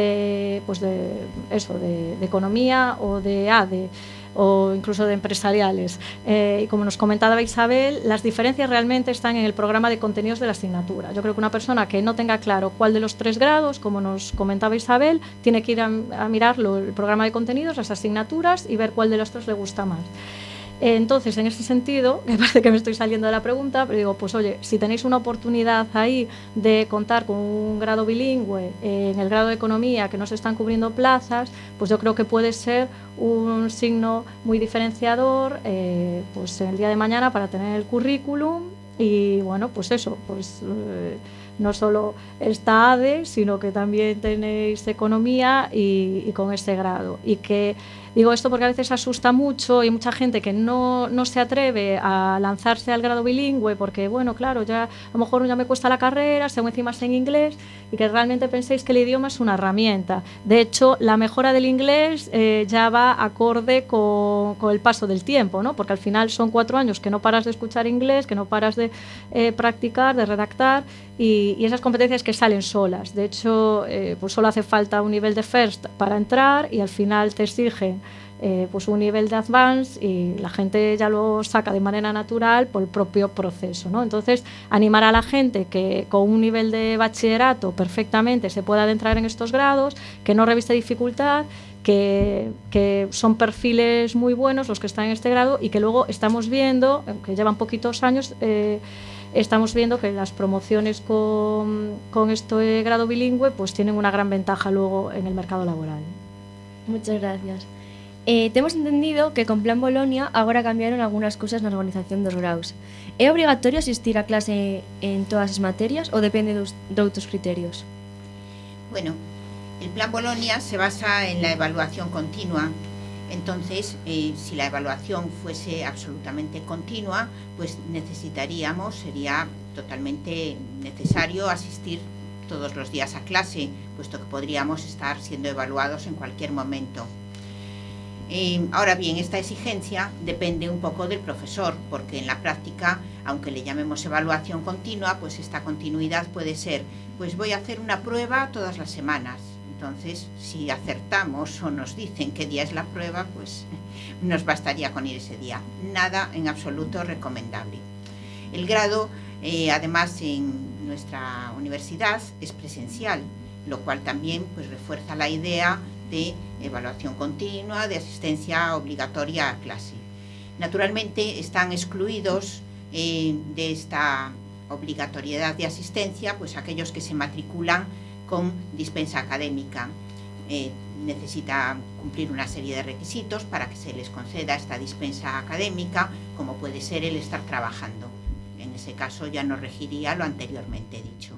de, pues de, eso, de, de Economía o de A D E o incluso de empresariales. Eh, y como nos comentaba Isabel, las diferencias realmente están en el programa de contenidos de la asignatura. Yo creo que una persona que no tenga claro cuál de los tres grados, como nos comentaba Isabel, tiene que ir a, a mirarlo, el programa de contenidos, las asignaturas y ver cuál de los tres le gusta más. Entonces, en ese sentido, me parece que me estoy saliendo de la pregunta, pero digo, pues oye, si tenéis una oportunidad ahí de contar con un grado bilingüe eh, en el grado de Economía, que no se están cubriendo plazas, pues yo creo que puede ser un signo muy diferenciador eh, pues el día de mañana para tener el currículum y bueno, pues eso, pues eh, no solo está A D E, sino que también tenéis Economía y, y con ese grado. Y que digo esto porque a veces asusta mucho y hay mucha gente que no, no se atreve a lanzarse al grado bilingüe porque, bueno, claro, ya a lo mejor ya me cuesta la carrera, si aún encima es en inglés, y que realmente penséis que el idioma es una herramienta. De hecho, la mejora del inglés eh, ya va acorde con, con el paso del tiempo, ¿no? Porque al final son cuatro años que no paras de escuchar inglés, que no paras de eh, practicar, de redactar, y, y esas competencias que salen solas. De hecho, eh, pues solo hace falta un nivel de First para entrar y al final te exigen Eh, pues un nivel de advance y la gente ya lo saca de manera natural por el propio proceso, ¿no? Entonces, animar a la gente que con un nivel de bachillerato perfectamente se pueda adentrar en estos grados, que no reviste dificultad, que, que son perfiles muy buenos los que están en este grado y que luego estamos viendo, que llevan poquitos años, eh, estamos viendo que las promociones con, con este grado bilingüe pues tienen una gran ventaja luego en el mercado laboral. Muchas gracias. Eh, temos entendido que con Plan Bolonia agora cambiaron algunhas cousas na organización dos graus. É obrigatorio asistir a clase en todas as materias ou depende dos, de outros criterios? Bueno, el Plan Bolonia se basa en la evaluación continua. Entonces, eh, si la evaluación fuese absolutamente continua, pues necesitaríamos, sería totalmente necesario asistir todos los días a clase, puesto que podríamos estar siendo evaluados en cualquier momento. Eh, ahora bien, esta exigencia depende un poco del profesor, porque en la práctica, aunque le llamemos evaluación continua, pues esta continuidad puede ser, pues voy a hacer una prueba todas las semanas, Entonces, si acertamos o nos dicen qué día es la prueba, pues nos bastaría con ir ese día. Nada en absoluto recomendable. El grado, eh, además, en nuestra universidad es presencial, lo cual también pues, refuerza la idea de evaluación continua, de asistencia obligatoria a clase. Naturalmente, están excluidos eh, de esta obligatoriedad de asistencia pues aquellos que se matriculan con dispensa académica. Eh, necesita cumplir una serie de requisitos para que se les conceda esta dispensa académica, como puede ser el estar trabajando. En ese caso ya nos regiría lo anteriormente dicho.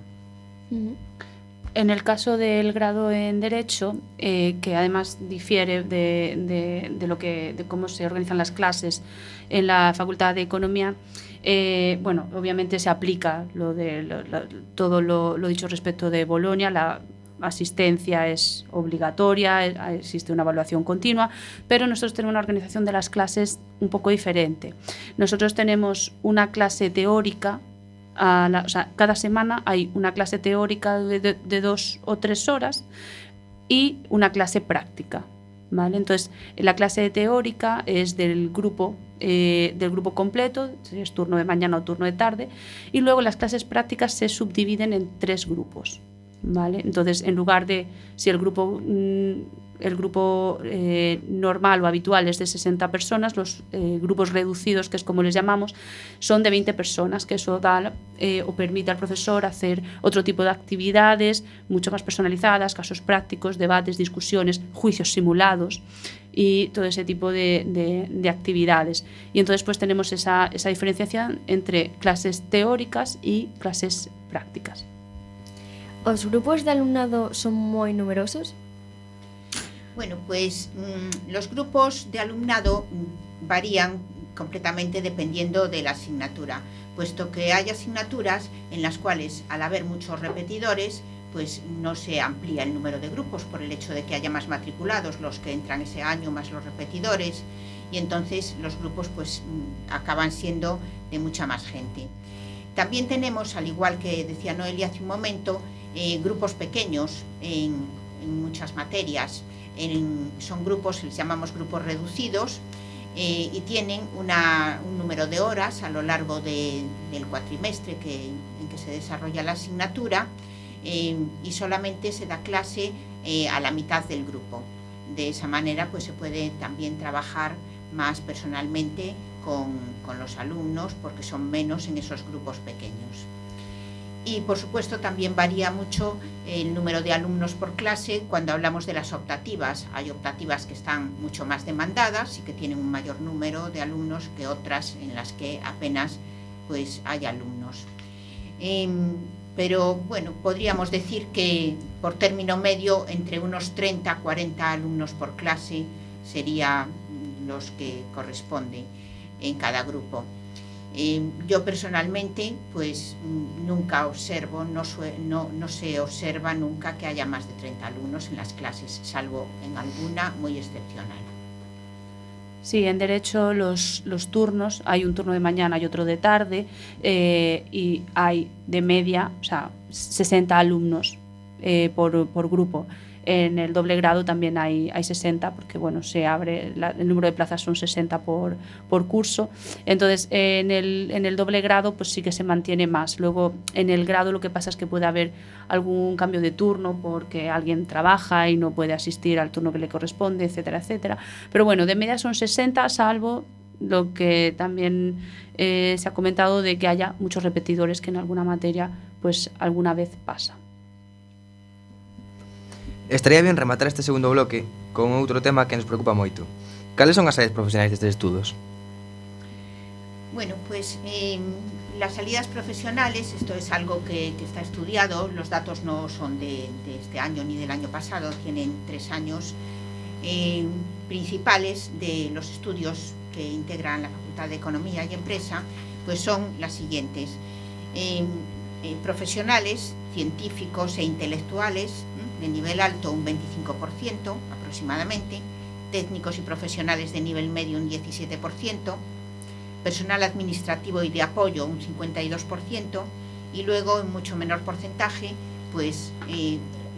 En el caso del grado en Derecho, eh, que además difiere de, de, de, lo que, de cómo se organizan las clases en la Facultad de Economía, eh, bueno, obviamente se aplica lo de, lo, lo, todo lo, lo dicho respecto de Bolonia, la asistencia es obligatoria, existe una evaluación continua, pero nosotros tenemos una organización de las clases un poco diferente. Nosotros tenemos una clase teórica, a la, o sea, cada semana hay una clase teórica de, de, de dos o tres horas y una clase práctica, ¿vale? Entonces, la clase teórica es del grupo, eh, del grupo completo, si es turno de mañana o turno de tarde, y luego las clases prácticas se subdividen en tres grupos, ¿vale? Entonces, en lugar de, si el grupo, el grupo eh, normal o habitual es de sesenta personas, los eh, grupos reducidos, que es como les llamamos, son de veinte personas, que eso da eh, o permite al profesor hacer otro tipo de actividades mucho más personalizadas, casos prácticos, debates, discusiones, juicios simulados y todo ese tipo de, de, de actividades. Y entonces pues tenemos esa, esa diferenciación entre clases teóricas y clases prácticas. ¿Os grupos de alumnado son moi numerosos? Bueno, pues mmm, los grupos de alumnado varían completamente dependiendo de la asignatura, puesto que hay asignaturas en las cuales, al haber muchos repetidores, pues no se amplía el número de grupos por el hecho de que haya más matriculados, los que entran ese año más los repetidores, y entonces los grupos pues acaban siendo de mucha más gente. También tenemos, al igual que decía Noelia hace un momento, eh, grupos pequeños en, en muchas materias. En, son grupos, les llamamos grupos reducidos, eh, y tienen una, un número de horas a lo largo de, del cuatrimestre que, en que se desarrolla la asignatura, eh, y solamente se da clase eh, a la mitad del grupo. De esa manera pues se puede también trabajar más personalmente con, con los alumnos, porque son menos en esos grupos pequeños. Y por supuesto también varía mucho el número de alumnos por clase cuando hablamos de las optativas. Hay optativas que están mucho más demandadas y que tienen un mayor número de alumnos que otras en las que apenas pues, hay alumnos. Eh, pero bueno, podríamos decir que por término medio entre unos treinta a cuarenta alumnos por clase sería los que corresponden en cada grupo. Eh, yo personalmente pues nunca observo, no, no, no se observa nunca que haya más de treinta alumnos en las clases, salvo en alguna muy excepcional. Sí, en Derecho los, los turnos, hay un turno de mañana y otro de tarde, eh, y hay de media, o sea, sesenta alumnos eh, por, por grupo. En el doble grado también hay, hay sesenta, porque bueno, se abre, la, el número de plazas son sesenta por, por curso. Entonces, en el, en el doble grado pues sí que se mantiene más. Luego, en el grado lo que pasa es que puede haber algún cambio de turno porque alguien trabaja y no puede asistir al turno que le corresponde, etcétera, etcétera. Pero bueno, de media son sesenta, salvo lo que también eh, se ha comentado de que haya muchos repetidores, que en alguna materia pues alguna vez pasa. Estaría bien rematar este segundo bloque con outro tema que nos preocupa moito. Cales son as áreas profesionais destes estudos? Bueno, pues eh, las salidas profesionales, esto es algo que, que está estudiado, los datos no son de, de este año ni del año pasado, tienen tres años eh, principales de los estudios que integran la Facultad de Economía y Empresa, pues son las siguientes. Eh, eh, profesionales, científicos e intelectuales, de nivel alto un veinticinco por ciento aproximadamente, técnicos y profesionales de nivel medio un diecisiete por ciento, personal administrativo y de apoyo un cincuenta y dos por ciento, y luego en mucho menor porcentaje pues eh,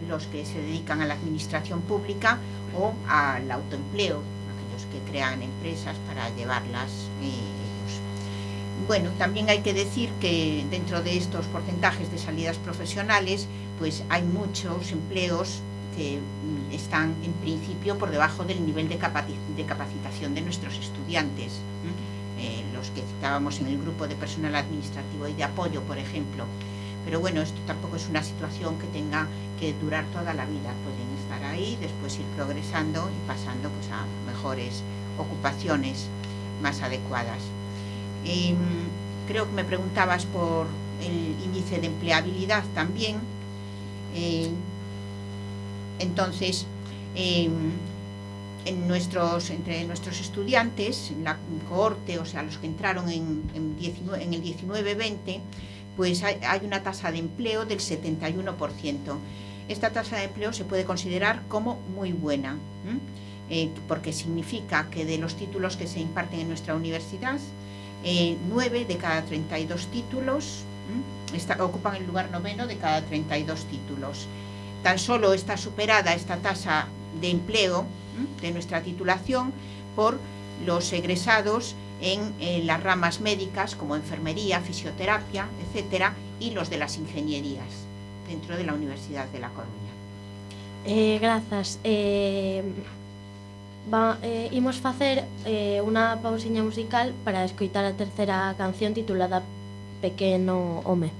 los que se dedican a la administración pública o al autoempleo, aquellos que crean empresas para llevarlas eh, ellos. Bueno, también hay que decir que dentro de estos porcentajes de salidas profesionales, pues hay muchos empleos que están en principio por debajo del nivel de, capaci de capacitación de nuestros estudiantes. Eh, los que citábamos en el grupo de personal administrativo y de apoyo, por ejemplo. Pero bueno, esto tampoco es una situación que tenga que durar toda la vida. Pueden estar ahí, después ir progresando y pasando pues, a mejores ocupaciones más adecuadas. Eh, creo que me preguntabas por el índice de empleabilidad también. Eh, Entonces, eh, en nuestros, entre nuestros estudiantes, en la cohorte, o sea, los que entraron en, en, diecinueve, en el diecinueve veinte, pues hay, hay una tasa de empleo del setenta y uno por ciento. Esta tasa de empleo se puede considerar como muy buena, ¿eh? Eh, porque significa que de los títulos que se imparten en nuestra universidad, eh, nueve de cada treinta y dos títulos ¿eh? Está, ocupan el lugar noveno de cada treinta y dos títulos. Tan solo está superada esta tasa de empleo ¿eh? de nuestra titulación por los egresados en, en las ramas médicas como enfermería, fisioterapia, etcétera, y los de las ingenierías dentro de la Universidad de La Coruña. Eh, grazas. Eh, va, eh, imos facer eh, unha pausiña musical para escoitar a terceira canción titulada Pequeno Home.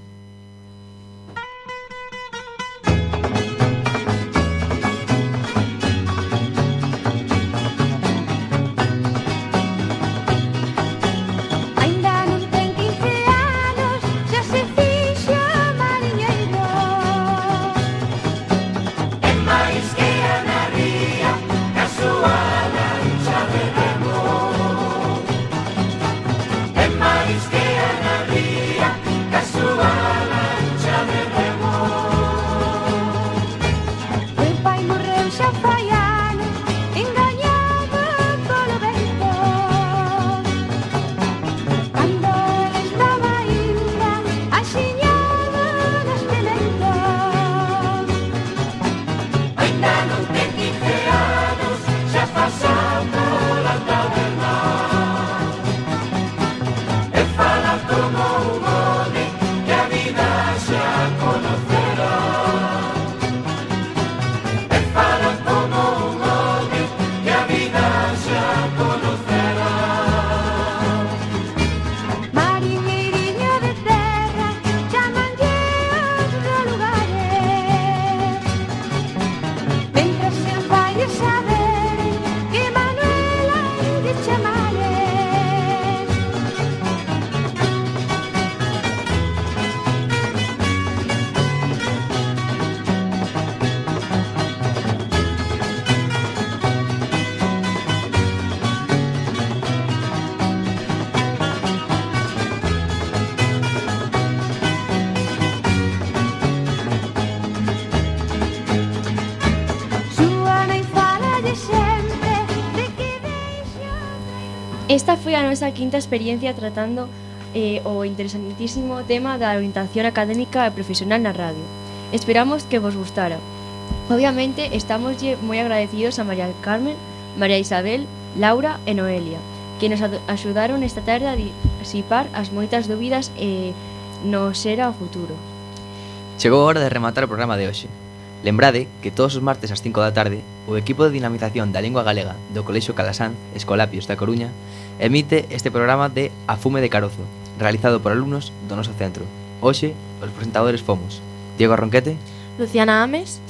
Esta foi a nosa quinta experiencia tratando eh, o interesantísimo tema da orientación académica e profesional na radio. Esperamos que vos gustara. Obviamente, estamos moi agradecidos a María Carmen, María Isabel, Laura e Noelia, que nos axudaron esta tarde a disipar as moitas dúbidas e nos era o futuro. Chegou a hora de rematar o programa de hoxe. Lembrade que todos os martes ás cinco da tarde o equipo de dinamización da lingua galega do Colexio Calasanz, Escolapios da Coruña, emite este programa de A Fume de Carozo, realizado por alumnos do noso centro. Hoxe, os presentadores fomos Diego Arronquete, Luciana Ames